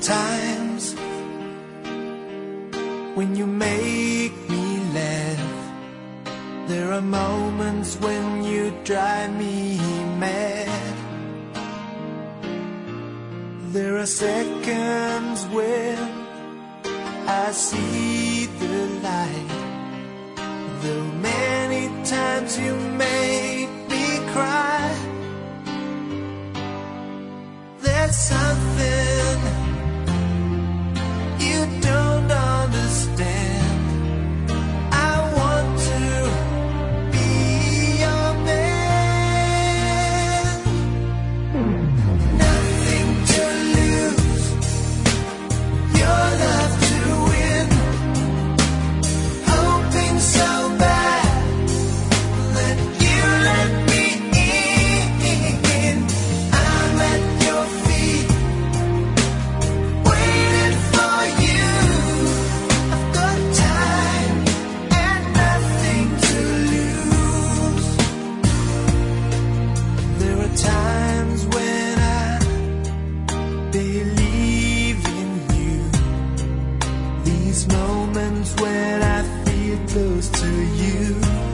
times when you make me laugh. There are moments when you drive me mad. There are seconds when I see the light. Though many times you make me cry, there's something you don't understand. I want to be your man. Nothing to lose, your love to win. Hoping so bad that you let me in. I'm at your feet, waiting for you. I've got time and nothing to lose. There are times when I believe in you. These moments when I feel close to you.